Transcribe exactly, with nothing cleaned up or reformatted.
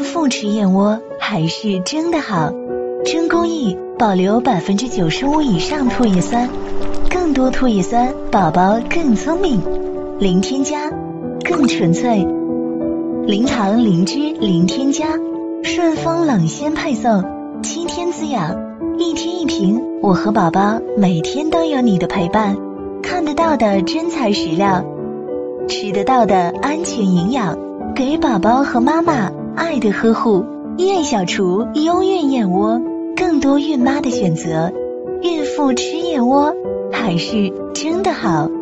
孕妇吃燕窝还是真的好。真公益保留 百分之九十五 以上唾液酸，更多唾液酸，宝宝更聪明。零添加，更纯粹。零糖零脂零添加，顺丰冷鲜配送，七天滋养，一天一瓶。我和宝宝每天都有你的陪伴，看得到的真材实料，吃得到的安全营养，给宝宝和妈妈爱的呵护。燕小厨优孕燕窝，更多孕妈的选择。孕妇吃燕窝还是真的好。